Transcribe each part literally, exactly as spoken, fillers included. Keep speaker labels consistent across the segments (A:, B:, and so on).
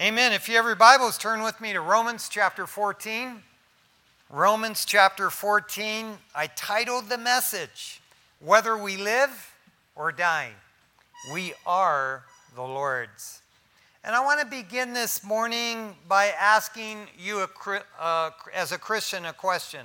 A: Amen. If you have your Bibles, turn with me to Romans chapter fourteen. Romans chapter fourteen. I titled the message, Whether We Live or Die, We Are the Lord's. And I want to begin this morning by asking you, a, uh, as a Christian, a question.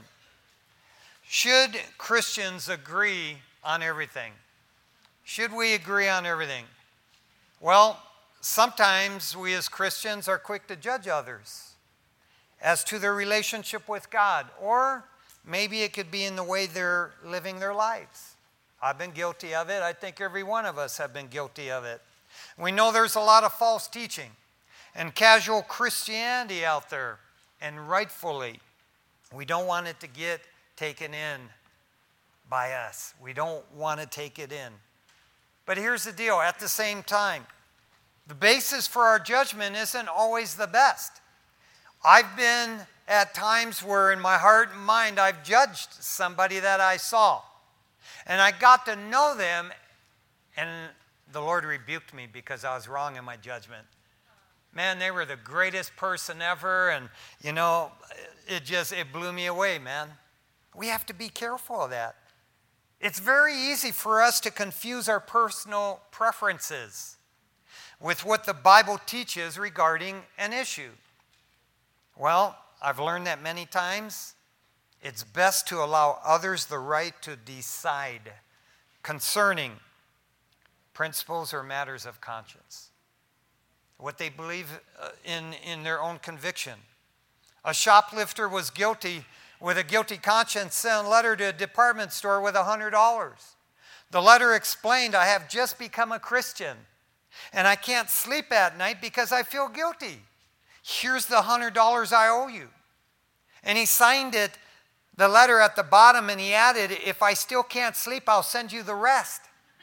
A: Should Christians agree on everything? Should we agree on everything? Well, sometimes we as Christians are quick to judge others as to their relationship with God, or maybe it could be in the way they're living their lives. I've been guilty of it. I think every one of us have been guilty of it. We know there's a lot of false teaching and casual Christianity out there, and rightfully, we don't want it to get taken in by us. We don't want to take it in. But here's the deal. At the same time, the basis for our judgment isn't always the best. I've been at times where in my heart and mind I've judged somebody that I saw. And I got to know them, and the Lord rebuked me because I was wrong in my judgment. Man, they were the greatest person ever, and you know, it just, it blew me away, man. We have to be careful of that. It's very easy for us to confuse our personal preferences with what the Bible teaches regarding an issue. Well, I've learned that many times. It's best to allow others the right to decide concerning principles or matters of conscience, what they believe in in their own conviction. A shoplifter was guilty with a guilty conscience, sent a letter to a department store with one hundred dollars. The letter explained, I have just become a Christian, and I can't sleep at night because I feel guilty. Here's the one hundred dollars I owe you. And he signed it, the letter at the bottom, and he added, if I still can't sleep, I'll send you the rest.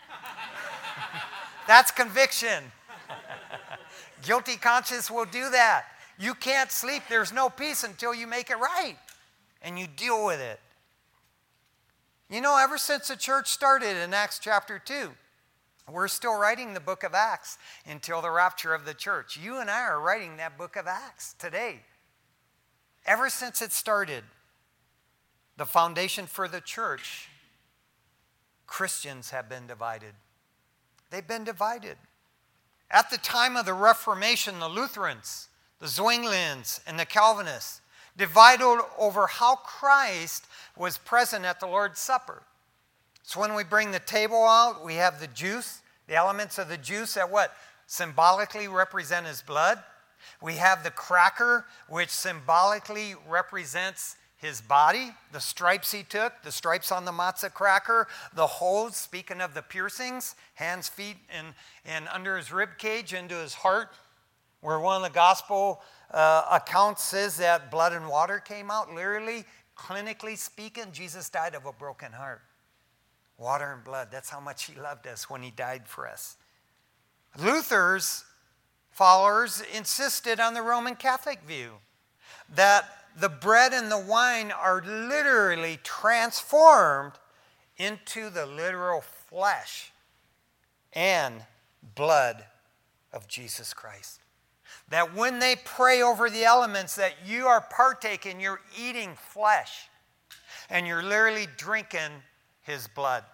A: That's conviction. Guilty conscience will do that. You can't sleep. There's no peace until you make it right. And you deal with it. You know, ever since the church started in Acts chapter two, we're still writing the book of Acts until the rapture of the church. You and I are writing that book of Acts today. Ever since it started, the foundation for the church, Christians have been divided. They've been divided. At the time of the Reformation, the Lutherans, the Zwinglians, and the Calvinists divided over how Christ was present at the Lord's Supper. So when we bring the table out, we have the juice, the elements of the juice that what? Symbolically represent his blood. We have the cracker, which symbolically represents his body, the stripes he took, the stripes on the matzah cracker, the holes, speaking of the piercings, hands, feet, and, and under his rib cage into his heart, where one of the gospel uh, accounts says that blood and water came out. Literally, clinically speaking, Jesus died of a broken heart. Water and blood, that's how much he loved us when he died for us. Luther's followers insisted on the Roman Catholic view that the bread and the wine are literally transformed into the literal flesh and blood of Jesus Christ. That when they pray over the elements, that you are partaking, you're eating flesh, and you're literally drinking his blood.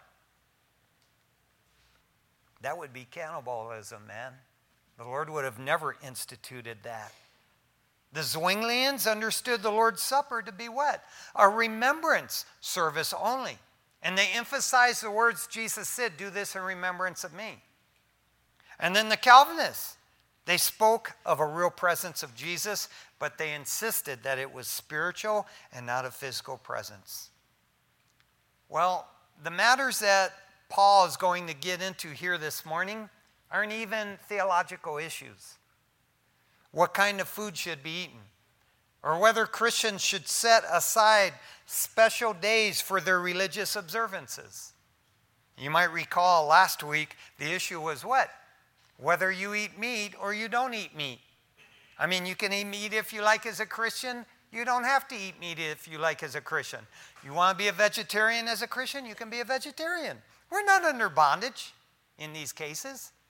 A: That would be cannibalism, man. The Lord would have never instituted that. The Zwinglians understood the Lord's Supper to be what? A remembrance service only. And they emphasized the words Jesus said, do this in remembrance of me. And then the Calvinists, they spoke of a real presence of Jesus, but they insisted that it was spiritual and not a physical presence. Well, the matters that Paul is going to get into here this morning aren't even theological issues. What kind of food should be eaten, or whether Christians should set aside special days for their religious observances. You might recall last week the issue was what? Whether you eat meat or you don't eat meat. I mean, you can eat meat if you like as a Christian. You don't have to eat meat if you like as a Christian. You want to be a vegetarian as a Christian, you can be a vegetarian. We're not under bondage in these cases.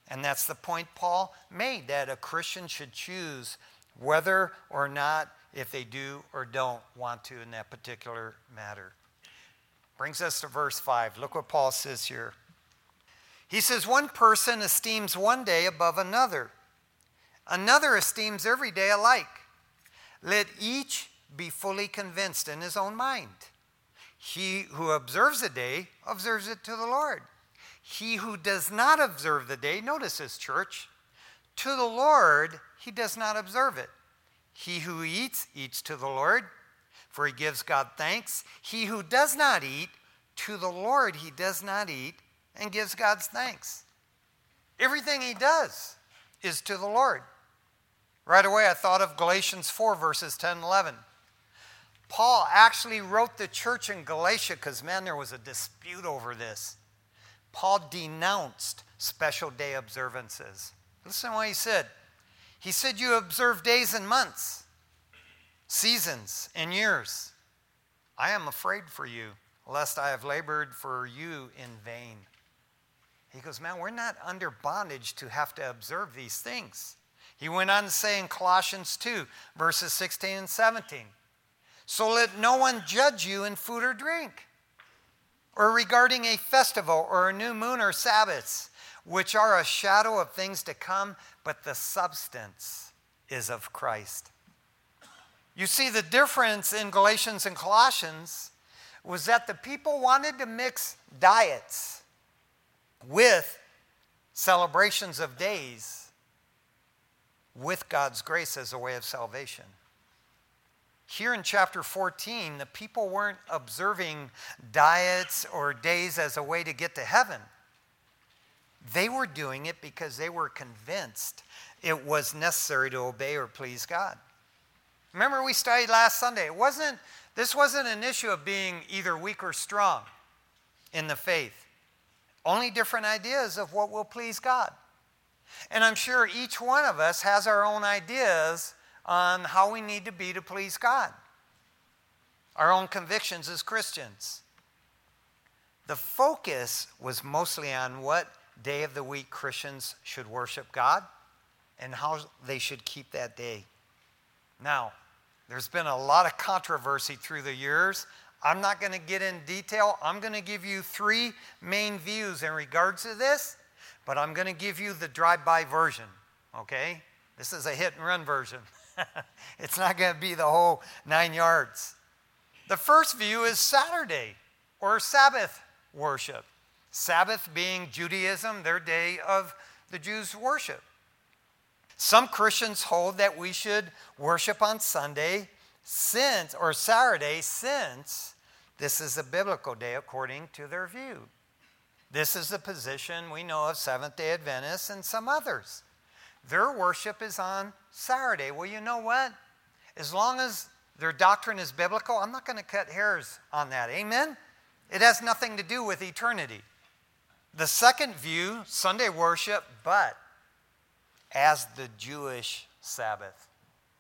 A: And that's the point Paul made, that a Christian should choose whether or not, if they do or don't want to in that particular matter. Brings us to verse five. Look what Paul says here. He says, one person esteems one day above another. Another esteems every day alike. Let each be fully convinced in his own mind. He who observes a day observes it to the Lord. He who does not observe the day, notice this, church, to the Lord he does not observe it. He who eats, eats to the Lord, for he gives God thanks. He who does not eat, to the Lord he does not eat, and gives God's thanks. Everything he does is to the Lord. Right away I thought of Galatians four, verses ten and eleven. Paul actually wrote the church in Galatia because, man, there was a dispute over this. Paul denounced special day observances. Listen to what he said. He said, you observe days and months, seasons and years. I am afraid for you, lest I have labored for you in vain. He goes, man, we're not under bondage to have to observe these things. He went on to say in Colossians two, verses sixteen and seventeen, so let no one judge you in food or drink, or regarding a festival or a new moon or Sabbaths, which are a shadow of things to come, but the substance is of Christ. You see, the difference in Galatians and Colossians was that the people wanted to mix diets with celebrations of days with God's grace as a way of salvation. Here in chapter fourteen, the people weren't observing diets or days as a way to get to heaven. They were doing it because they were convinced it was necessary to obey or please God. Remember, we studied last Sunday. It wasn't, this wasn't an issue of being either weak or strong in the faith. Only different ideas of what will please God. And I'm sure each one of us has our own ideas on how we need to be to please God. Our own convictions as Christians. The focus was mostly on what day of the week Christians should worship God and how they should keep that day. Now, there's been a lot of controversy through the years. I'm not going to get in detail. I'm going to give you three main views in regards to this, but I'm going to give you the drive-by version, okay? This is a hit-and-run version. It's not going to be the whole nine yards. The first view is Saturday or Sabbath worship. Sabbath being Judaism, their day of the Jews' worship. Some Christians hold that we should worship on Sunday since, or Saturday, since this is a biblical day according to their view. This is the position we know of Seventh-day Adventists and some others. Their worship is on Saturday. Well, you know what? As long as their doctrine is biblical, I'm not going to cut hairs on that. Amen? It has nothing to do with eternity. The second view, Sunday worship, but as the Jewish Sabbath.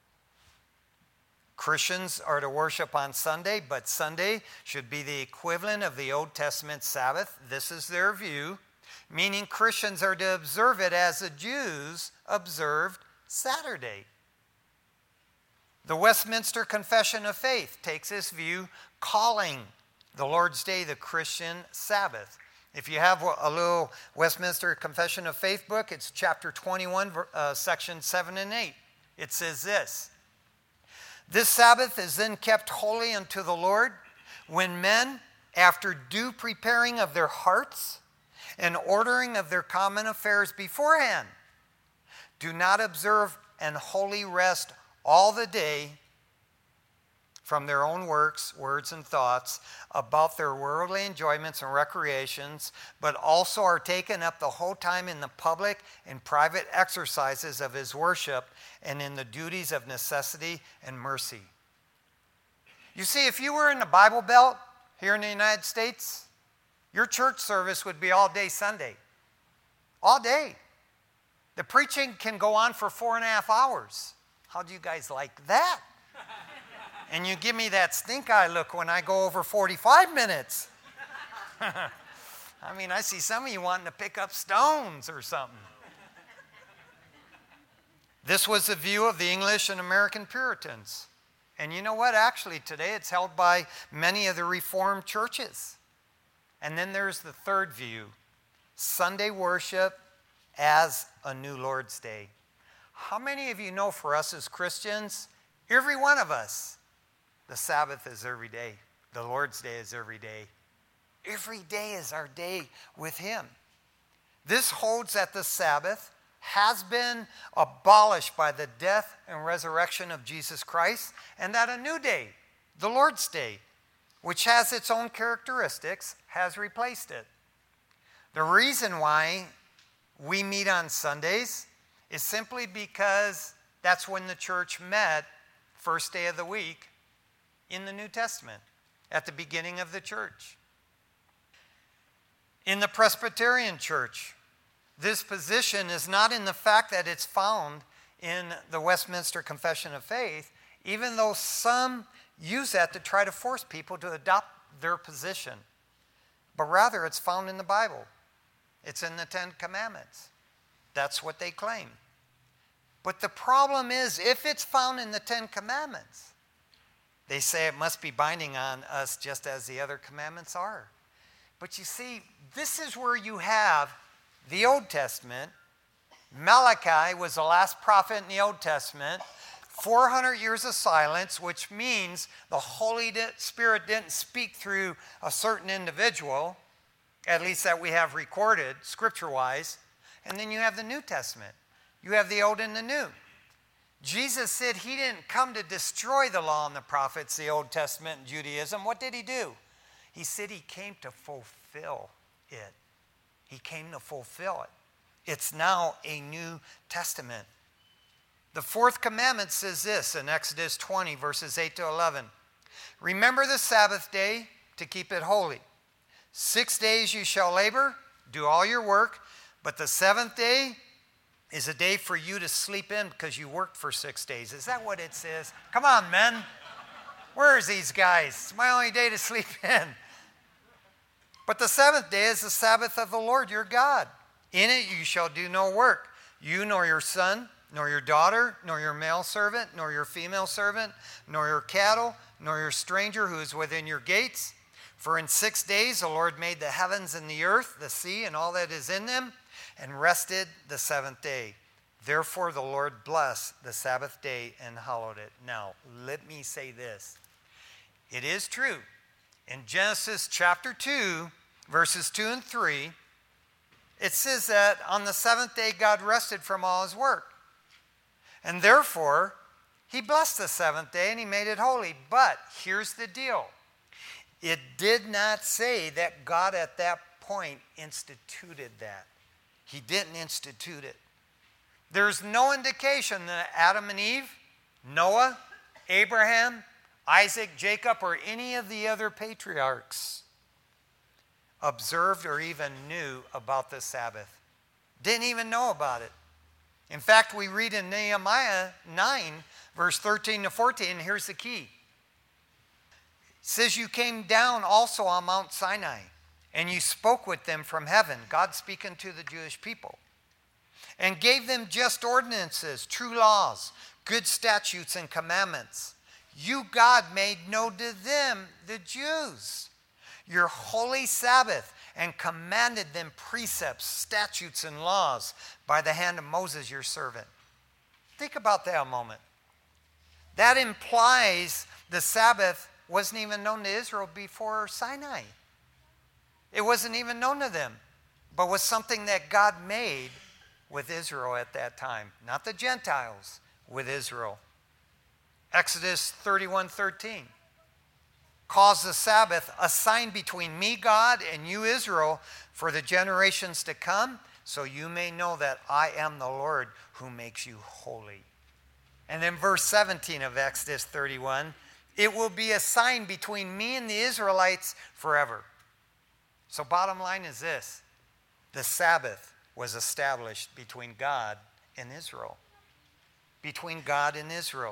A: Christians are to worship on Sunday, but Sunday should be the equivalent of the Old Testament Sabbath. This is their view, meaning Christians are to observe it as the Jews observed Saturday. The Westminster Confession of Faith takes this view, calling the Lord's Day the Christian Sabbath. If you have a little Westminster Confession of Faith book, it's chapter twenty-one, uh, section seven and eight. It says this: this Sabbath is then kept holy unto the Lord, when men, after due preparing of their hearts and ordering of their common affairs beforehand, do not observe an holy rest all the day from their own works, words, and thoughts about their worldly enjoyments and recreations, but also are taken up the whole time in the public and private exercises of his worship and in the duties of necessity and mercy. You see, if you were in the Bible Belt here in the United States, your church service would be all day Sunday. All day. The preaching can go on for four and a half hours. How do you guys like that? And you give me that stink eye look when I go over forty-five minutes. I mean, I see some of you wanting to pick up stones or something. This was the view of the English and American Puritans. And you know what? Actually, today it's held by many of the Reformed churches. And then there's the third view, Sunday worship as a new Lord's Day. How many of you know for us as Christians, every one of us, the Sabbath is every day. The Lord's Day is every day. Every day is our day with Him. This holds that the Sabbath has been abolished by the death and resurrection of Jesus Christ, and that a new day, the Lord's Day, which has its own characteristics, has replaced it. The reason why we meet on Sundays is simply because that's when the church met, first day of the week, in the New Testament, at the beginning of the church. In the Presbyterian Church, this position is not in the fact that it's found in the Westminster Confession of Faith, even though some use that to try to force people to adopt their position. But rather, it's found in the Bible. It's in the Ten Commandments. That's what they claim. But the problem is, if it's found in the Ten Commandments, they say it must be binding on us just as the other commandments are. But you see, this is where you have the Old Testament. Malachi was the last prophet in the Old Testament. four hundred years of silence, which means the Holy Spirit didn't speak through a certain individual, at least that we have recorded scripture-wise. And then you have the New Testament. You have the Old and the New. Jesus said He didn't come to destroy the law and the prophets, the Old Testament and Judaism. What did He do? He said He came to fulfill it. He came to fulfill it. It's now a New Testament. The fourth commandment says this in Exodus twenty, verses eight to eleven. Remember the Sabbath day to keep it holy. Six days you shall labor, do all your work, but the seventh day is a day for you to sleep in because you worked for six days. Is that what it says? Come on, men. Where is these guys? It's my only day to sleep in. But the seventh day is the Sabbath of the Lord your God. In it you shall do no work, you nor your son, nor your daughter, nor your male servant, nor your female servant, nor your cattle, nor your stranger who is within your gates. For in six days the Lord made the heavens and the earth, the sea, and all that is in them, and rested the seventh day. Therefore the Lord blessed the Sabbath day and hallowed it. Now, let me say this. It is true. In Genesis chapter two, verses two and three, it says that on the seventh day God rested from all His work. And therefore, He blessed the seventh day and He made it holy. But here's the deal. It did not say that God at that point instituted that. He didn't institute it. There's no indication that Adam and Eve, Noah, Abraham, Isaac, Jacob, or any of the other patriarchs observed or even knew about the Sabbath. Didn't even know about it. In fact, we read in Nehemiah nine, verse thirteen to fourteen, and here's the key. It says, you came down also on Mount Sinai, and you spoke with them from heaven, God speaking to the Jewish people, and gave them just ordinances, true laws, good statutes and commandments. You, God, made known to them, the Jews, your holy Sabbath, and commanded them precepts, statutes, and laws by the hand of Moses, your servant. Think about that a moment. That implies the Sabbath wasn't even known to Israel before Sinai. It wasn't even known to them, but was something that God made with Israel at that time. Not the Gentiles, with Israel. Exodus thirty-one thirteen. Cause the Sabbath a sign between me, God, and you, Israel, for the generations to come, so you may know that I am the Lord who makes you holy. And then verse seventeen of Exodus thirty-one, it will be a sign between me and the Israelites forever. So bottom line is this. The Sabbath was established between God and Israel. Between God and Israel.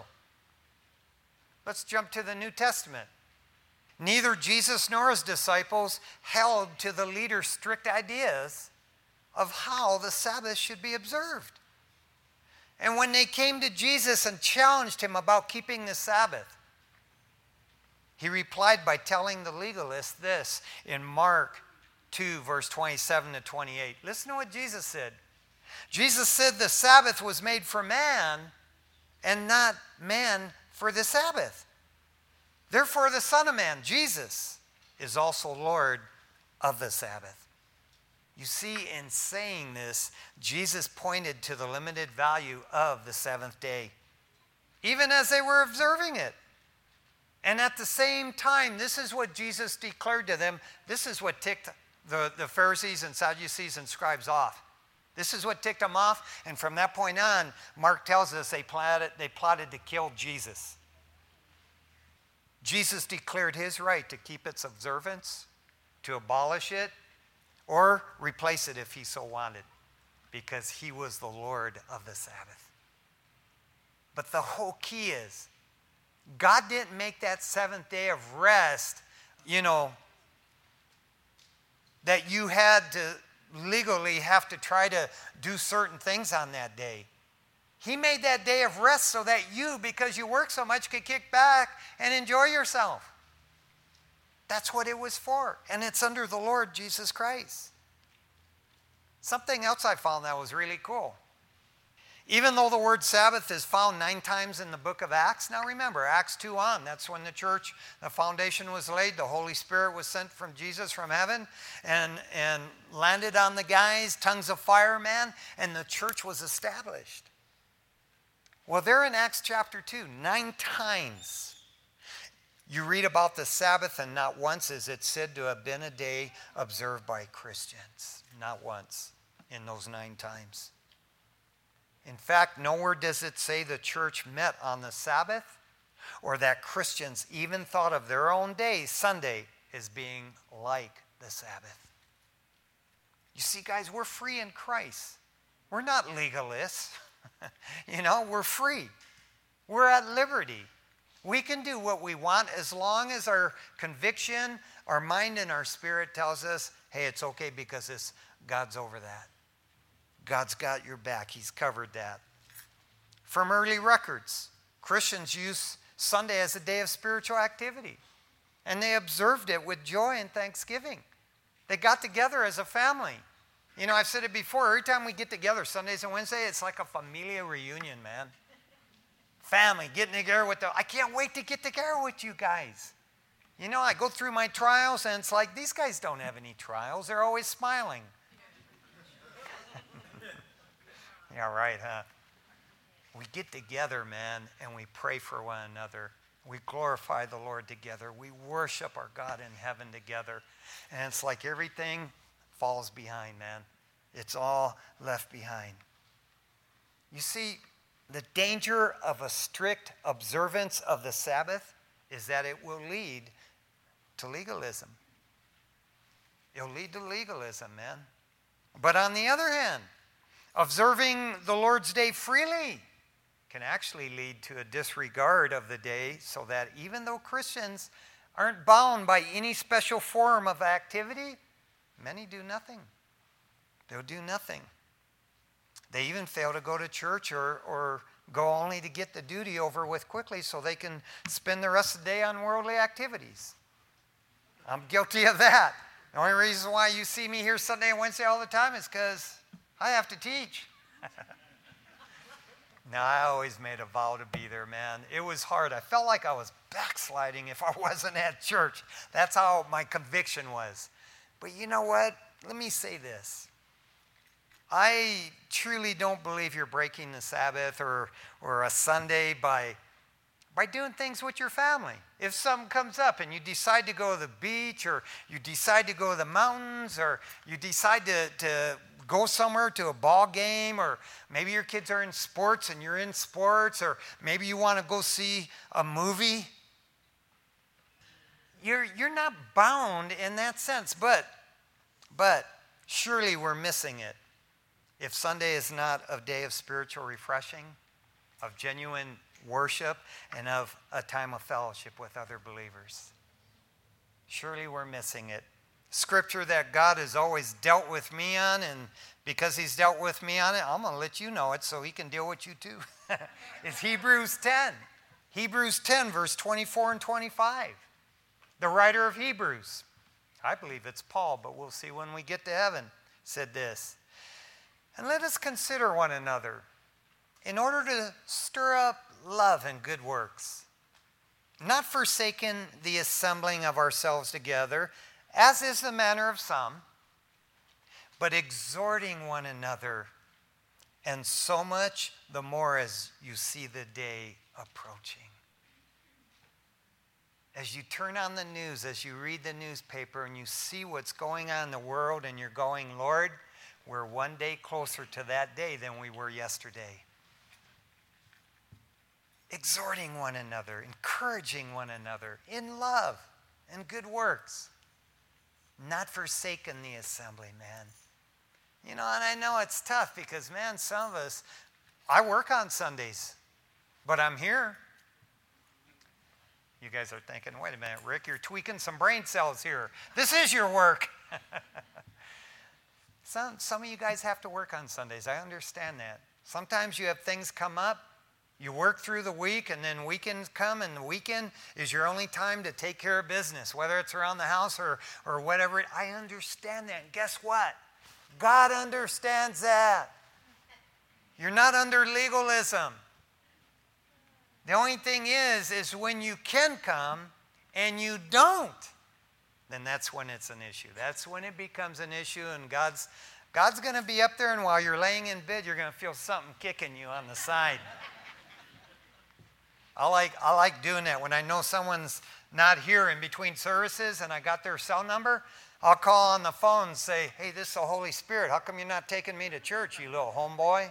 A: Let's jump to the New Testament. Neither Jesus nor his disciples held to the leader's strict ideas of how the Sabbath should be observed. And when they came to Jesus and challenged him about keeping the Sabbath, he replied by telling the legalists this in Mark two, verse twenty-seven to twenty-eight. Listen to what Jesus said. Jesus said the Sabbath was made for man and not man for the Sabbath. Therefore, the Son of Man, Jesus, is also Lord of the Sabbath. You see, in saying this, Jesus pointed to the limited value of the seventh day, even as they were observing it. And at the same time, this is what Jesus declared to them. This is what ticked the, the Pharisees and Sadducees and scribes off. This is what ticked them off. And from that point on, Mark tells us they plotted, they plotted to kill Jesus. Jesus declared his right to keep its observance, to abolish it, or replace it if he so wanted, because he was the Lord of the Sabbath. But the whole key is, God didn't make that seventh day of rest, you know, that you had to legally have to try to do certain things on that day. He made that day of rest so that you, because you work so much, could kick back and enjoy yourself. That's what it was for. And it's under the Lord Jesus Christ. Something else I found that was really cool. Even though the word Sabbath is found nine times in the book of Acts, now remember, Acts two on, that's when the church, the foundation was laid, the Holy Spirit was sent from Jesus from heaven and, and landed on the guys, tongues of fire, man, and the church was established. Well, there in Acts chapter two, nine times, you read about the Sabbath, and not once is it said to have been a day observed by Christians. Not once in those nine times. In fact, nowhere does it say the church met on the Sabbath or that Christians even thought of their own day, Sunday, as being like the Sabbath. You see, guys, we're free in Christ. We're not legalists. You know, we're free. We're at liberty. We can do what we want as long as our conviction, our mind, and our spirit tells us, hey, it's okay because it's, God's over that. God's got your back. He's covered that. From early records, Christians used Sunday as a day of spiritual activity, and they observed it with joy and thanksgiving. They got together as a family. You know, I've said it before, every time we get together, Sundays and Wednesdays, it's like a familia reunion, man. Family, getting together with the, I can't wait to get together with you guys. You know, I go through my trials, and it's like, these guys don't have any trials. They're always smiling. Yeah, right, huh? We get together, man, and we pray for one another. We glorify the Lord together. We worship our God in heaven together. And it's like everything falls behind, man. It's all left behind. You see, the danger of a strict observance of the Sabbath is that it will lead to legalism. It'll lead to legalism, man. But on the other hand, observing the Lord's Day freely can actually lead to a disregard of the day, so that even though Christians aren't bound by any special form of activity, many do nothing. They'll do nothing. They even fail to go to church or, or go only to get the duty over with quickly so they can spend the rest of the day on worldly activities. I'm guilty of that. The only reason why you see me here Sunday and Wednesday all the time is because I have to teach. No, I always made a vow to be there, man. It was hard. I felt like I was backsliding if I wasn't at church. That's how my conviction was. But you know what? Let me say this. I truly don't believe you're breaking the Sabbath or, or a Sunday by, by doing things with your family. If something comes up and you decide to go to the beach, or you decide to go to the mountains, or you decide to, to go somewhere to a ball game, or maybe your kids are in sports and you're in sports, or maybe you want to go see a movie, you're, you're not bound in that sense. But, but surely we're missing it if Sunday is not a day of spiritual refreshing, of genuine worship, and of a time of fellowship with other believers. Surely we're missing it. scripture that God has always dealt with me on, and because he's dealt with me on it, I'm going to let you know it so he can deal with you too. It's Hebrews ten. Hebrews ten, verse twenty-four and twenty-five. The writer of Hebrews, I believe it's Paul, but we'll see when we get to heaven, said this. And let us consider one another in order to stir up love and good works, not forsaking the assembling of ourselves together, as is the manner of some, but exhorting one another, and so much the more as you see the day approaching. As you turn on the news, as you read the newspaper and you see what's going on in the world, and you're going, Lord, we're one day closer to that day than we were yesterday. Exhorting one another, encouraging one another in love and good works, not forsaking the assembly, man. You know, and I know it's tough because, man, some of us, I work on Sundays, but I'm here. You guys are thinking, wait a minute, Rick, you're tweaking some brain cells here. This is your work. some, some of you guys have to work on Sundays. I understand that. Sometimes you have things come up. You work through the week, and then weekends come, and the weekend is your only time to take care of business, whether it's around the house or, or whatever. I understand that. And guess what? God understands that. You're not under legalism. The only thing is, is when you can come and you don't, then that's when it's an issue. That's when it becomes an issue, and God's, God's going to be up there, and while you're laying in bed, you're going to feel something kicking you on the side. I like, I like doing that. When I know someone's not here in between services and I got their cell number, I'll call on the phone and say, hey, this is the Holy Spirit. How come you're not taking me to church, you little homeboy?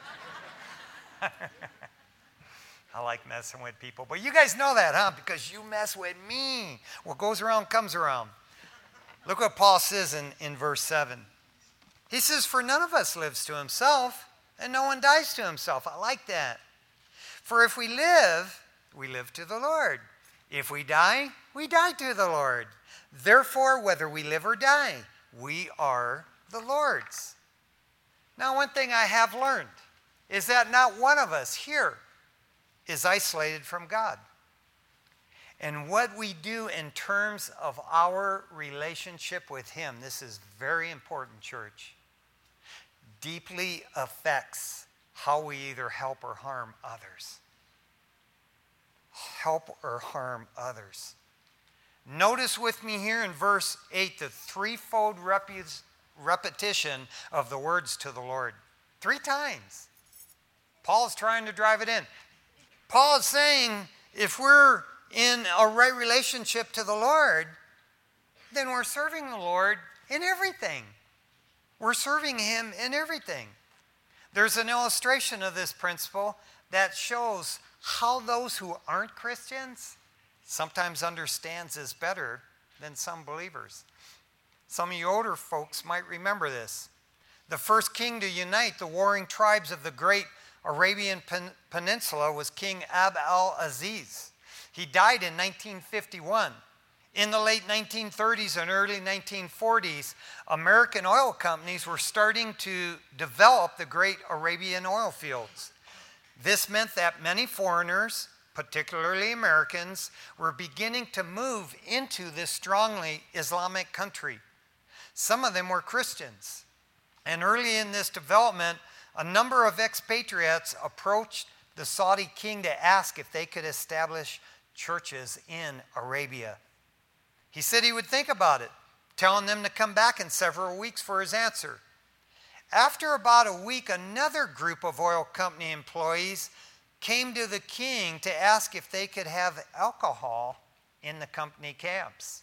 A: I like messing with people. But you guys know that, huh? Because you mess with me. What goes around comes around. Look what Paul says in, in verse seven. He says, for none of us lives to himself, and no one dies to himself. I like that. For if we live, we live to the Lord. If we die, we die to the Lord. Therefore, whether we live or die, we are the Lord's. Now, one thing I have learned is that not one of us here is isolated from God. And what we do in terms of our relationship with Him, this is very important, church, deeply affects how we either help or harm others. Help or harm others. Notice with me here in verse eight the threefold repu- repetition of the words to the Lord. Three times. Paul's trying to drive it in. Paul is saying if we're in a right relationship to the Lord, then we're serving the Lord in everything. We're serving Him in everything. There's an illustration of this principle that shows how those who aren't Christians sometimes understands this better than some believers. Some of you older folks might remember this. The first king to unite the warring tribes of the great Arabian pen- Peninsula was King Abd al-Aziz. He died in nineteen fifty-one. In the late nineteen thirties and early nineteen forties, American oil companies were starting to develop the great Arabian oil fields. This meant that many foreigners, particularly Americans, were beginning to move into this strongly Islamic country. Some of them were Christians. And early in this development, a number of expatriates approached the Saudi king to ask if they could establish churches in Arabia. He said he would think about it, telling them to come back in several weeks for his answer. After about a week, another group of oil company employees came to the king to ask if they could have alcohol in the company camps.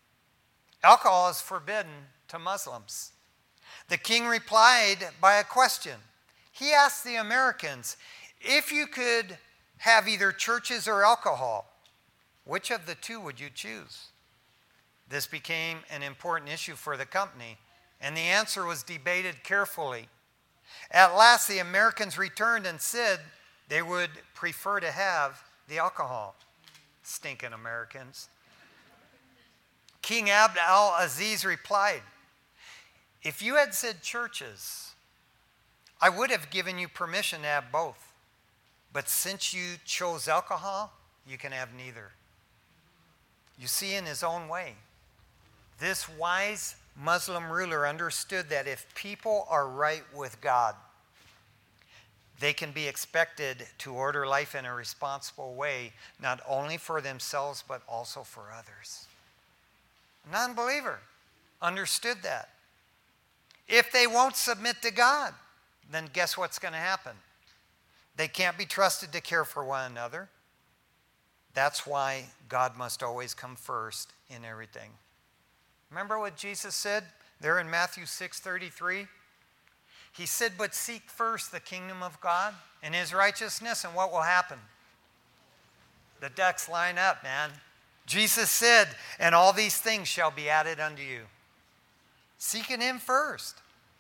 A: Alcohol is forbidden to Muslims. The king replied by a question. He asked the Americans, if you could have either churches or alcohol, which of the two would you choose? This became an important issue for the company, and the answer was debated carefully. At last, the Americans returned and said they would prefer to have the alcohol. Stinking Americans. King Abd al-Aziz replied, if you had said churches, I would have given you permission to have both. But since you chose alcohol, you can have neither. You see, in his own way, this wise Muslim ruler understood that if people are right with God, they can be expected to order life in a responsible way, not only for themselves, but also for others. A non-believer understood that. If they won't submit to God, then guess what's going to happen? They can't be trusted to care for one another. That's why God must always come first in everything. Remember what Jesus said there in Matthew six thirty-three? He said, but seek first the kingdom of God and his righteousness, and what will happen? The ducks line up, man. Jesus said, and all these things shall be added unto you. Seeking him first.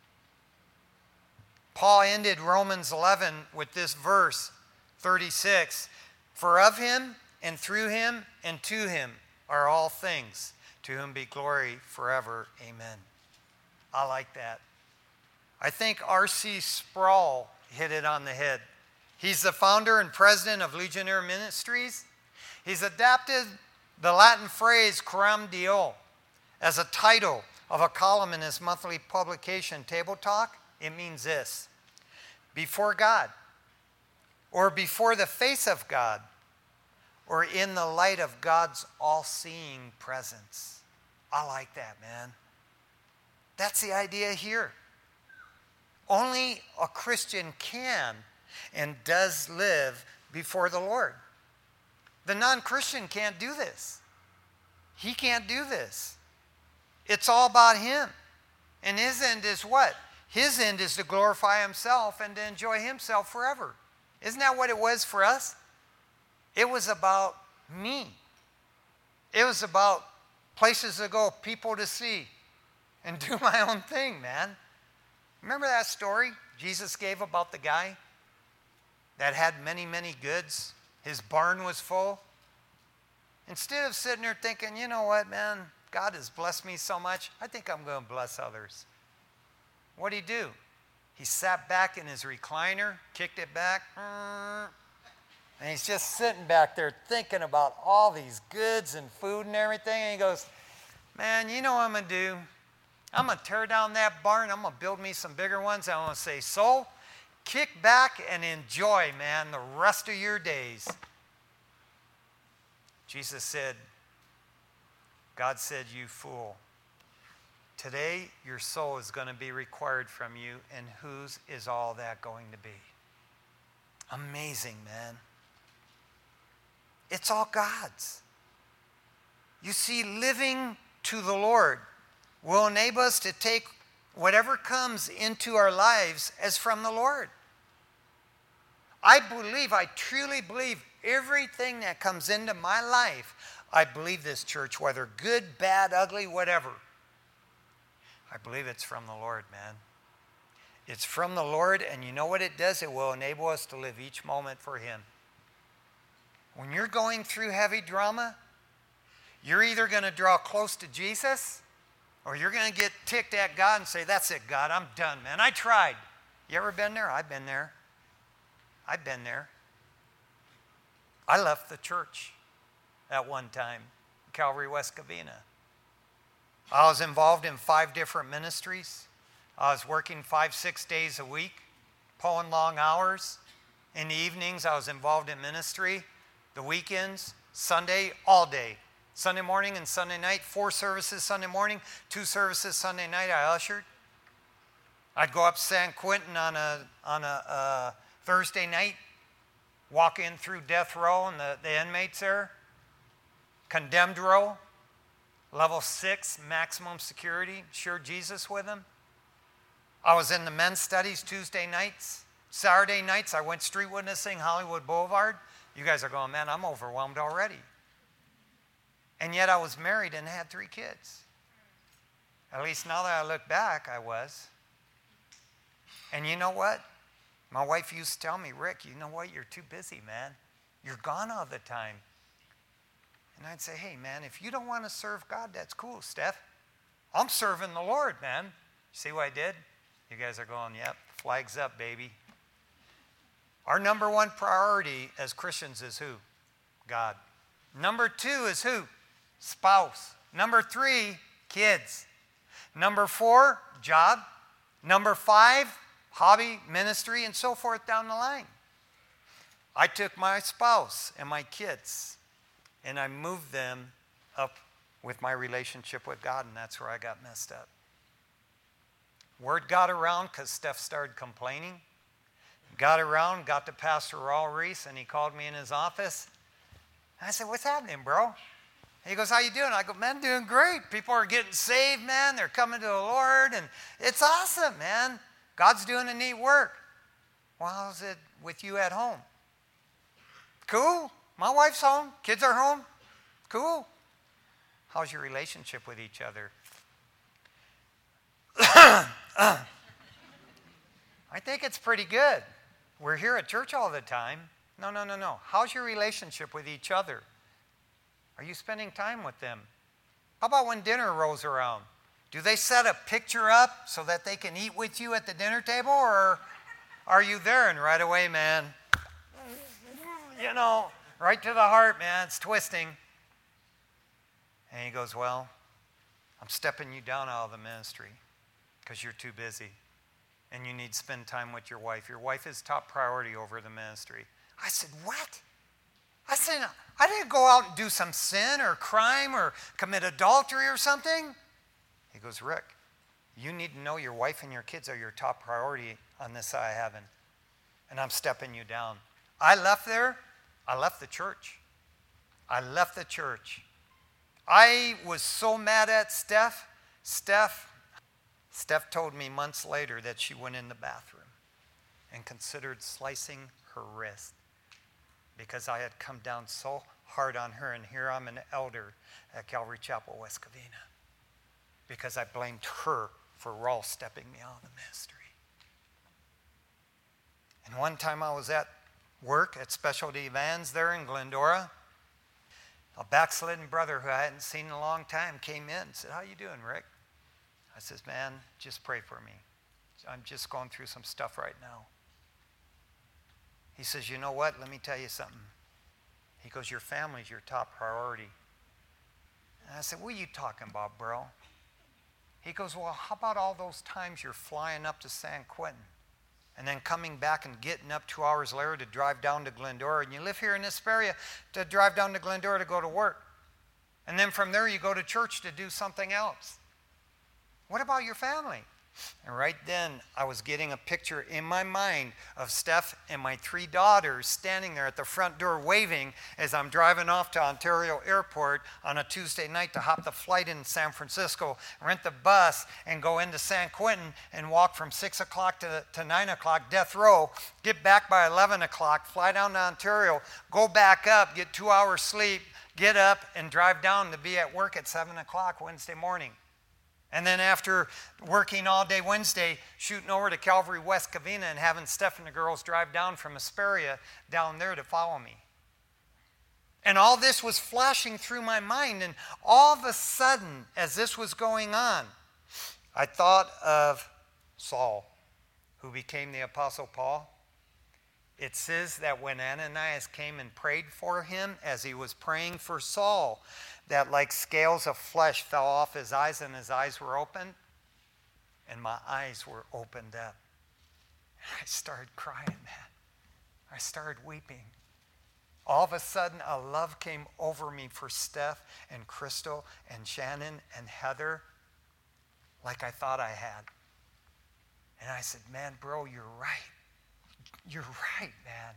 A: Paul ended Romans eleven with this verse, thirty-six. For of him and through him and to him are all things, to whom be glory forever. Amen. I like that. I think R C Sproul hit it on the head. He's the founder and president of Legionnaire Ministries. He's adapted the Latin phrase coram Deo as a title of a column in his monthly publication, Table Talk. It means this: before God, or before the face of God, or in the light of God's all-seeing presence. I like that, man. That's the idea here. Only a Christian can and does live before the Lord. The non-Christian can't do this. He can't do this. It's all about him. And his end is what? His end is to glorify himself and to enjoy himself forever. Isn't that what it was for us? It was about me. It was about places to go, people to see, and do my own thing, man. Remember that story Jesus gave about the guy that had many, many goods? His barn was full. Instead of sitting there thinking, you know what, man, God has blessed me so much, I think I'm going to bless others. What did he do? He sat back in his recliner, kicked it back, and he's just sitting back there thinking about all these goods and food and everything, and he goes, man, you know what I'm going to do? I'm going to tear down that barn. I'm going to build me some bigger ones. I'm going to say, soul, kick back and enjoy, man, the rest of your days. Jesus said, God said, you fool. Today, your soul is going to be required from you, and whose is all that going to be? Amazing, man. It's all God's. You see, living to the Lord will enable us to take whatever comes into our lives as from the Lord. I believe, I truly believe everything that comes into my life, I believe this, church, whether good, bad, ugly, whatever, I believe it's from the Lord, man. It's from the Lord, and you know what it does? It will enable us to live each moment for him. When you're going through heavy drama, you're either going to draw close to Jesus, or you're going to get ticked at God and say, that's it, God, I'm done, man. I tried. You ever been there? I've been there. I've been there. I left the church at one time, Calvary West Covina. I was involved in five different ministries. I was working five, six days a week, pulling long hours. In the evenings, I was involved in ministry. The weekends, Sunday, all day. Sunday morning and Sunday night, four services Sunday morning, two services Sunday night I ushered. I'd go up to San Quentin on a, on a uh, Thursday night, walk in through death row and the, the inmates there, condemned row, level six, maximum security, share Jesus with them. I was in the men's studies Tuesday nights. Saturday nights, I went street witnessing Hollywood Boulevard. You guys are going, man, I'm overwhelmed already. And yet I was married and had three kids. At least now that I look back, I was. And you know what? My wife used to tell me, Rick, you know what? You're too busy, man. You're gone all the time. And I'd say, hey, man, if you don't want to serve God, that's cool, Steph. I'm serving the Lord, man. See what I did? You guys are going, yep, flags up, baby. Our number one priority as Christians is who? God. Number two is who? Spouse. Number three, kids. Number four, job. Number five, hobby, ministry, and so forth down the line. I took my spouse and my kids and I moved them up with my relationship with God, and that's where I got messed up. Word got around because Steph started complaining. Got around, got to Pastor Raul Reese, and he called me in his office. I said, what's happening, bro? He goes, how you doing? I go, man, doing great. People are getting saved, man. They're coming to the Lord, and it's awesome, man. God's doing a neat work. Well, how's it with you at home? Cool. My wife's home. Kids are home. Cool. How's your relationship with each other? I think it's pretty good. We're here at church all the time. No, no, no, no. How's your relationship with each other? Are you spending time with them? How about when dinner rolls around? Do they set a picture up so that they can eat with you at the dinner table? Or are you there and right away, man, you know, right to the heart, man, it's twisting. And he goes, well, I'm stepping you down out of the ministry because you're too busy and you need to spend time with your wife. Your wife is top priority over the ministry. I said, what? I said, I didn't go out and do some sin or crime or commit adultery or something. He goes, Rick, you need to know your wife and your kids are your top priority on this side of heaven. And I'm stepping you down. I left there. I left the church. I left the church. I was so mad at Steph. Steph, Steph told me months later that she went in the bathroom and considered slicing her wrist because I had come down so hard on her. And here I'm an elder at Calvary Chapel, West Covina, because I blamed her for Raul stepping me out of the ministry. And one time I was at work at Specialty Vans there in Glendora. A backslidden brother who I hadn't seen in a long time came in and said, how you doing, Rick? I says, man, just pray for me. I'm just going through some stuff right now. He says, you know what? Let me tell you something. He goes, your family's your top priority. And I said, what are you talking about, bro? He goes, well, how about all those times you're flying up to San Quentin and then coming back and getting up two hours later to drive down to Glendora, and you live here in this area to drive down to Glendora to go to work. And then from there you go to church to do something else. What about your family? And right then I was getting a picture in my mind of Steph and my three daughters standing there at the front door waving as I'm driving off to Ontario Airport on a Tuesday night to hop the flight in San Francisco, rent the bus, and go into San Quentin and walk from six o'clock to, to nine o'clock, death row, get back by eleven o'clock, fly down to Ontario, go back up, get two hours sleep, get up, and drive down to be at work at seven o'clock Wednesday morning. And then after working all day Wednesday, shooting over to Calvary West Covina and having Steph and the girls drive down from Hesperia down there to follow me. And all this was flashing through my mind. And all of a sudden, as this was going on, I thought of Saul, who became the Apostle Paul. It says that when Ananias came and prayed for him, as he was praying for Saul, that like scales of flesh fell off his eyes and his eyes were opened, and my eyes were opened up. I started crying, man. I started weeping. All of a sudden, a love came over me for Steph and Crystal and Shannon and Heather like I thought I had. And I said, man, bro, you're right. You're right, man.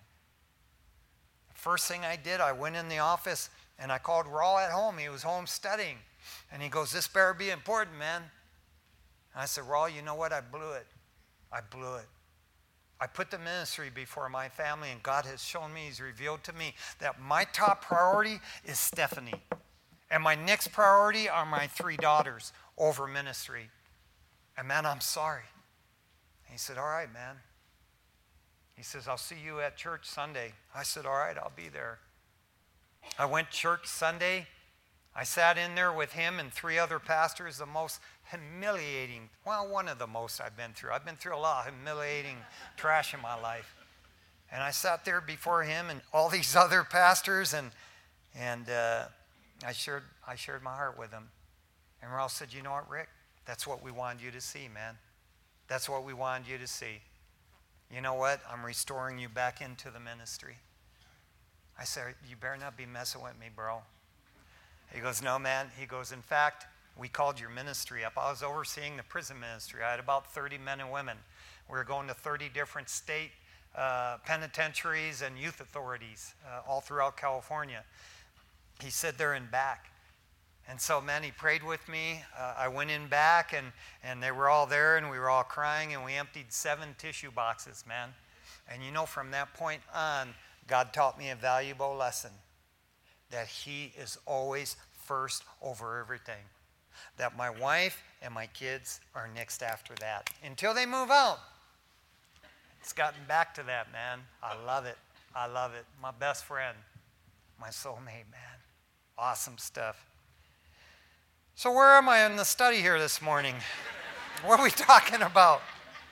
A: The first thing I did, I went in the office and I called Raul at home. He was home studying. And he goes, this better be important, man. And I said, Raul, you know what? I blew it. I blew it. I put the ministry before my family, and God has shown me, he's revealed to me that my top priority is Stephanie. And my next priority are my three daughters over ministry. And man, I'm sorry. And he said, all right, man. He says, I'll see you at church Sunday. I said, all right, I'll be there. I went church Sunday. I sat in there with him and three other pastors, the most humiliating, well, one of the most I've been through. I've been through a lot of humiliating trash in my life. And I sat there before him and all these other pastors, and and uh, I shared I shared my heart with them. And Ralph said, you know what, Rick? That's what we wanted you to see, man. That's what we wanted you to see. You know what? I'm restoring you back into the ministry. I said, you better not be messing with me, bro. He goes, no, man. He goes, in fact, we called your ministry up. I was overseeing the prison ministry. I had about thirty men and women. We were going to thirty different state uh, penitentiaries and youth authorities uh, all throughout California. He said they're in back. And so, man, he prayed with me. Uh, I went in back, and, and they were all there, and we were all crying, and we emptied seven tissue boxes, man. And you know, from that point on, God taught me a valuable lesson, that he is always first over everything. That my wife and my kids are next after that. Until they move out. It's gotten back to that, man. I love it. I love it. My best friend. My soulmate, man. Awesome stuff. So where am I in the study here this morning? What are we talking about?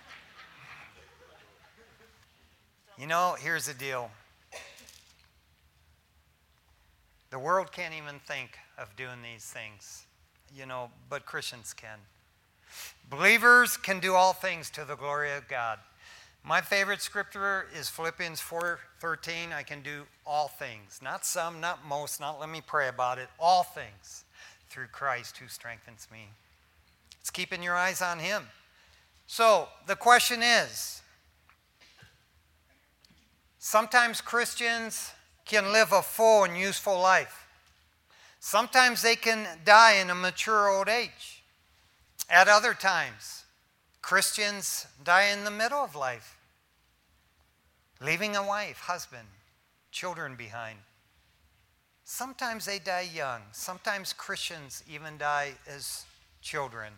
A: You know, here's the deal. The world can't even think of doing these things, you know, but Christians can. Believers can do all things to the glory of God. My favorite scripture is Philippians four thirteen. I can do all things. Not some, not most, not let me pray about it. All things through Christ who strengthens me. It's keeping your eyes on him. So the question is, sometimes Christians can live a full and useful life. Sometimes they can die in a mature old age. At other times, Christians die in the middle of life, leaving a wife, husband, children behind. Sometimes they die young. Sometimes Christians even die as children.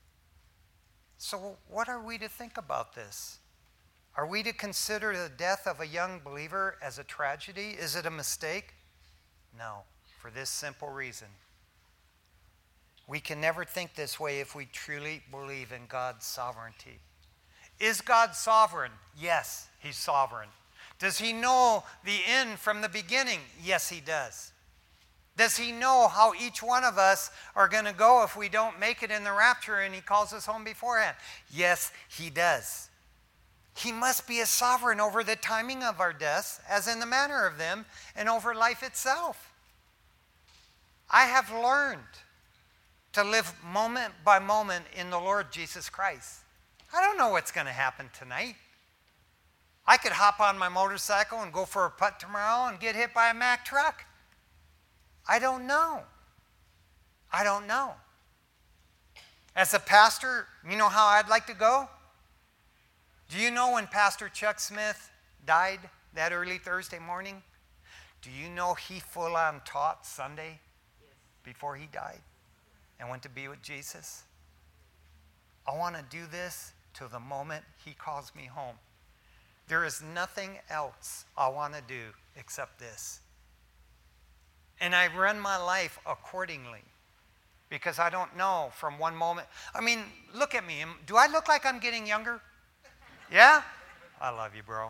A: So what are we to think about this? Are we to consider the death of a young believer as a tragedy? Is it a mistake? No, for this simple reason. We can never think this way if we truly believe in God's sovereignty. Is God sovereign? Yes, he's sovereign. Does he know the end from the beginning? Yes, he does. Does he know how each one of us are going to go if we don't make it in the rapture and he calls us home beforehand? Yes, he does. He must be a sovereign over the timing of our deaths, as in the manner of them, and over life itself. I have learned to live moment by moment in the Lord Jesus Christ. I don't know what's going to happen tonight. I could hop on my motorcycle and go for a putt tomorrow and get hit by a Mack truck. I don't know. I don't know. As a pastor, you know how I'd like to go? Do you know when Pastor Chuck Smith died that early Thursday morning? Do you know he full on taught Sunday before he died and went to be with Jesus? I want to do this till the moment he calls me home. There is nothing else I want to do except this. And I run my life accordingly because I don't know from one moment. I mean, look at me. Do I look like I'm getting younger? Yeah? I love you, bro.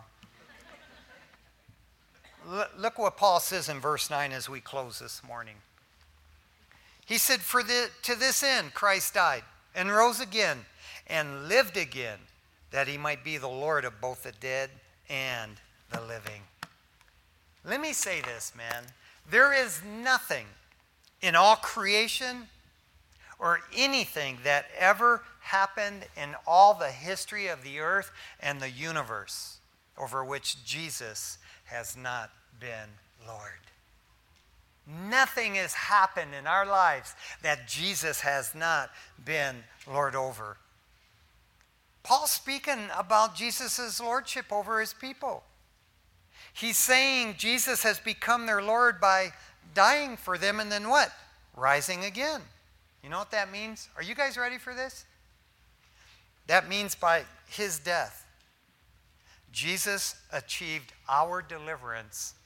A: Look what Paul says in verse nine as we close this morning. He said, For the, to this end Christ died and rose again and lived again, that he might be the Lord of both the dead and the living. Let me say this, man. There is nothing in all creation or anything that ever happened in all the history of the earth and the universe over which Jesus has not been Lord. Nothing has happened in our lives that Jesus has not been Lord over. Paul's speaking about Jesus' lordship over his people. He's saying Jesus has become their Lord by dying for them and then what? Rising again. You know what that means? Are you guys ready for this? That means by his death, Jesus achieved our deliverance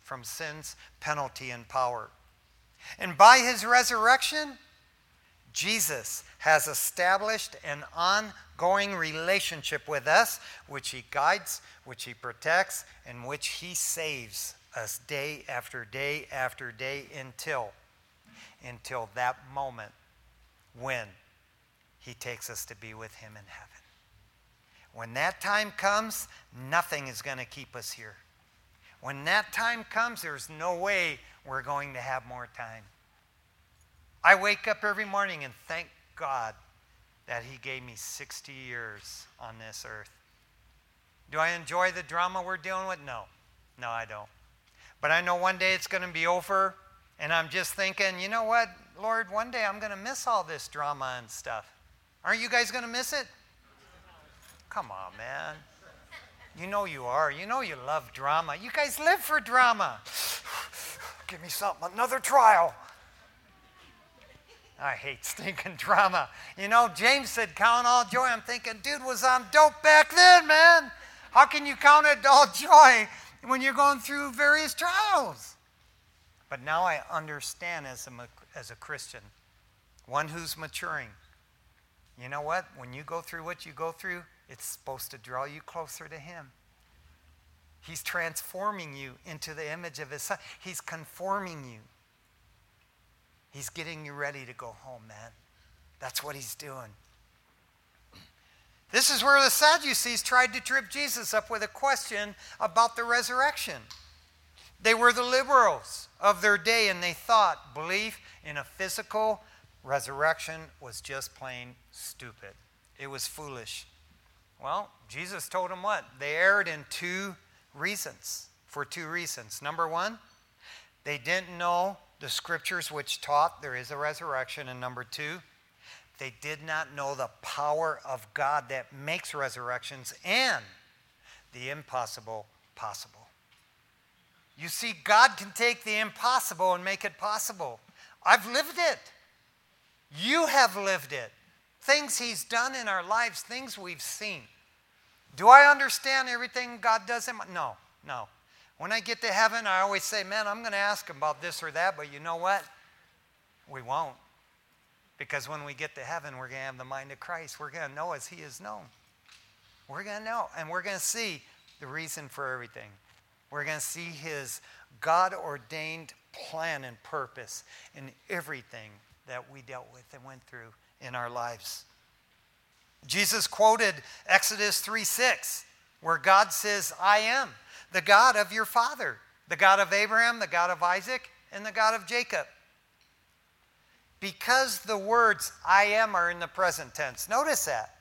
A: from sin's penalty and power. And by his resurrection, Jesus has established an ongoing relationship with us, which he guides, which he protects, and which he saves us day after day after day until, until that moment when he takes us to be with him in heaven. When that time comes, nothing is going to keep us here. When that time comes, there's no way we're going to have more time. I wake up every morning and thank God that he gave me sixty years on this earth. Do I enjoy the drama we're dealing with? No. No, I don't. But I know one day it's going to be over, and I'm just thinking, you know what, Lord, one day I'm going to miss all this drama and stuff. Aren't you guys going to miss it? Come on, man. You know you are. You know you love drama. You guys live for drama. Give me something, another trial. I hate stinking drama. You know, James said, count all joy. I'm thinking, dude was on dope back then, man. How can you count it all joy when you're going through various trials? But now I understand as a, as a Christian, one who's maturing. You know what? When you go through what you go through, it's supposed to draw you closer to him. He's transforming you into the image of his son. He's conforming you. He's getting you ready to go home, man. That's what he's doing. This is where the Sadducees tried to trip Jesus up with a question about the resurrection. They were the liberals of their day, and they thought belief in a physical resurrection was just plain stupid. It was foolish. Well, Jesus told them what? They erred in two reasons, for two reasons. Number one, they didn't know the scriptures which taught there is a resurrection. And number two, they did not know the power of God that makes resurrections and the impossible possible. You see, God can take the impossible and make it possible. I've lived it. You have lived it. Things he's done in our lives, things we've seen. Do I understand everything God does in my... No, no. When I get to heaven, I always say, man, I'm going to ask him about this or that, but you know what? We won't. Because when we get to heaven, we're going to have the mind of Christ. We're going to know as he is known. We're going to know, and we're going to see the reason for everything. We're going to see his God-ordained plan and purpose in everything that we dealt with and went through in our lives. Jesus quoted Exodus three six, where God says, I am the God of your father, the God of Abraham, the God of Isaac, and the God of Jacob. Because the words I am are in the present tense. Notice that.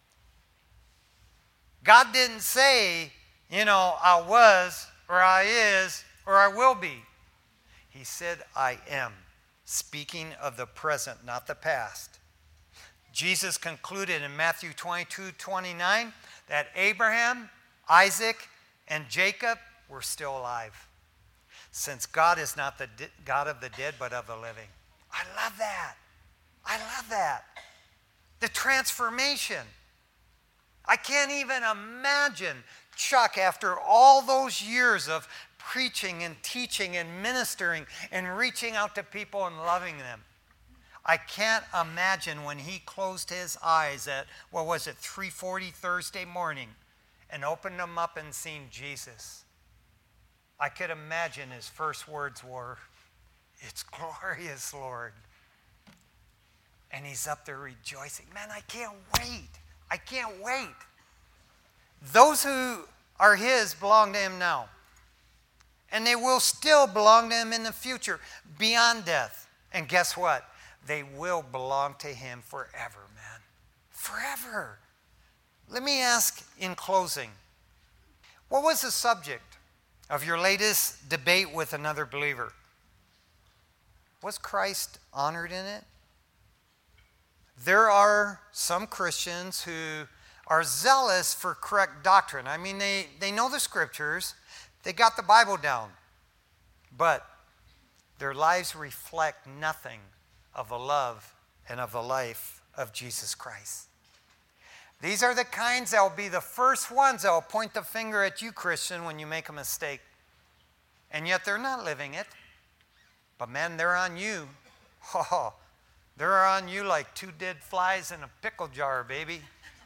A: God didn't say, you know, I was, or I is, or I will be. He said, I am, speaking of the present, not the past. Jesus concluded in Matthew twenty-two twenty-nine that Abraham, Isaac, and Jacob were still alive, since God is not the God of the dead, but of the living. I love that. I love that. The transformation. I can't even imagine Chuck, after all those years of preaching and teaching and ministering and reaching out to people and loving them. I can't imagine when he closed his eyes at, what was it, three forty Thursday morning and opened them up and seen Jesus. I could imagine his first words were, it's glorious, Lord. And he's up there rejoicing. Man, I can't wait. I can't wait. Those who are his belong to him now. And they will still belong to him in the future, beyond death. And guess what? They will belong to him forever, man. Forever. Let me ask in closing, what was the subject of your latest debate with another believer? Was Christ honored in it? There are some Christians who are zealous for correct doctrine. I mean, they, they know the scriptures, they got the Bible down, but their lives reflect nothing of the love and of the life of Jesus Christ. These are the kinds that will be the first ones that will point the finger at you, Christian, when you make a mistake. and yet they're not living it. But man, they're on you. Oh, they're on you like two dead flies in a pickle jar, baby.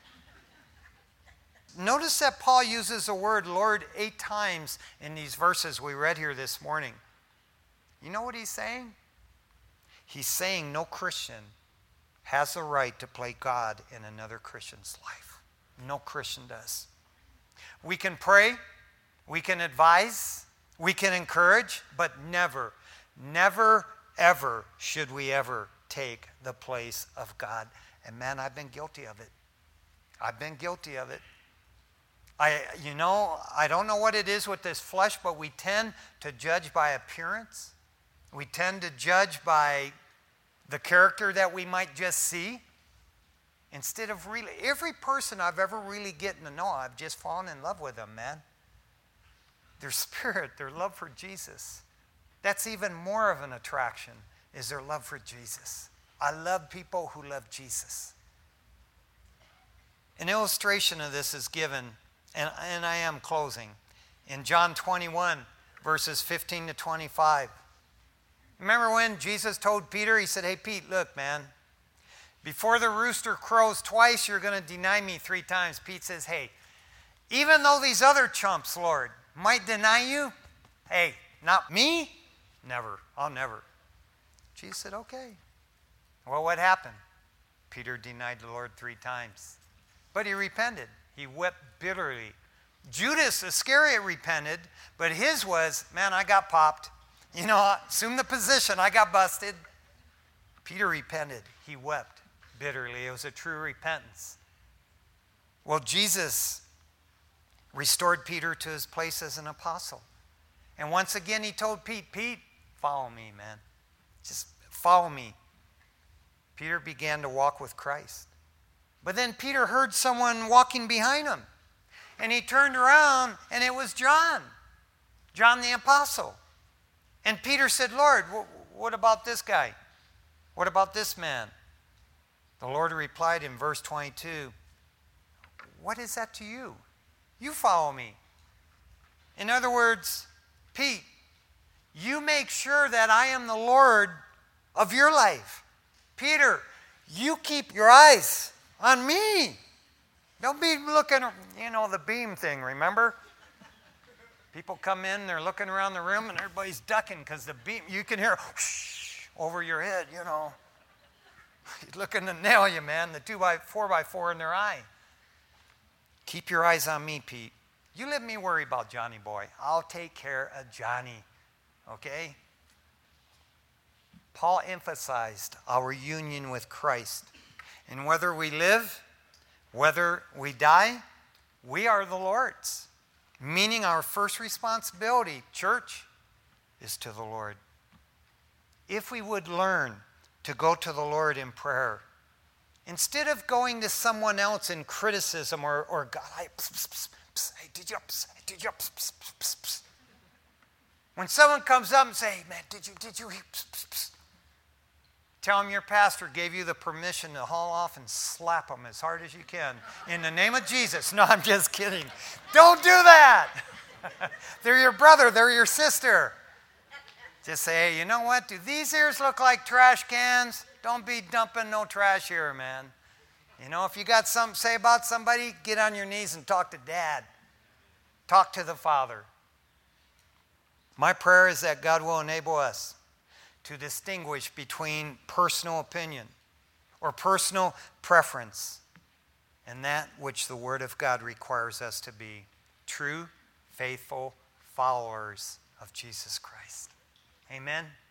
A: Notice that Paul uses the word Lord eight times in these verses we read here this morning. You know what he's saying? He's saying no Christian has the right to play God in another Christian's life. No Christian does. We can pray, we can advise, we can encourage, but never, never, ever should we ever take the place of God. And man, I've been guilty of it. I've been guilty of it. I, you know, I don't know what it is with this flesh, but we tend to judge by appearance. We tend to judge by the character that we might just see. Instead of really, every person I've ever really gotten to know, I've just fallen in love with them, man. Their spirit, their love for Jesus. That's even more of an attraction, is their love for Jesus. I love people who love Jesus. An illustration of this is given, and, and I am closing, in John twenty-one, verses fifteen to twenty-five. Remember when Jesus told Peter, he said, hey, Pete, look, man, before the rooster crows twice, you're going to deny me three times. Pete says, hey, even though these other chumps, Lord, might deny you, hey, not me, never, I'll never. Jesus said, okay. Well, what happened? Peter denied the Lord three times. But he repented. He wept bitterly. Judas Iscariot repented, but his was, man, I got popped. You know, assume the position, I got busted. Peter repented. He wept bitterly. It was a true repentance. Well, Jesus restored Peter to his place as an apostle. And once again, he told Pete, Pete, follow me, man. Just follow me. Peter began to walk with Christ. But then Peter heard someone walking behind him. And he turned around, and it was John, John the apostle. And Peter said, Lord, what about this guy? What about this man? The Lord replied in verse twenty-two, what is that to you? You follow me. In other words, Pete, you make sure that I am the Lord of your life. Peter, you keep your eyes on me. Don't be looking, you know, the beam thing, remember? People come in, they're looking around the room, and everybody's ducking because the beam, you can hear whoosh over your head, you know. He's looking to nail you, man, the two by four by four in their eye. Keep your eyes on me, Pete. You let me worry about Johnny boy. I'll take care of Johnny, okay? Paul emphasized our union with Christ. And whether we live, whether we die, we are the Lord's. Meaning our first responsibility, church, is to the Lord. If we would learn to go to the Lord in prayer, instead of going to someone else in criticism or, or God, I, pss, pss, pss, pss, hey, did you, pss, did you, pss, pss, pss, pss, pss. When someone comes up and say, hey, man, did you, did you, pss, pss, pss. Tell them your pastor gave you the permission to haul off and slap them as hard as you can. In the name of Jesus. No, I'm just kidding. Don't do that. They're your brother. They're your sister. Just say, hey, you know what? Do these ears look like trash cans? Don't be dumping no trash here, man. You know, if you got something to say about somebody, get on your knees and talk to Dad. Talk to the Father. My prayer is that God will enable us to distinguish between personal opinion or personal preference and that which the Word of God requires us to be true, faithful followers of Jesus Christ. Amen.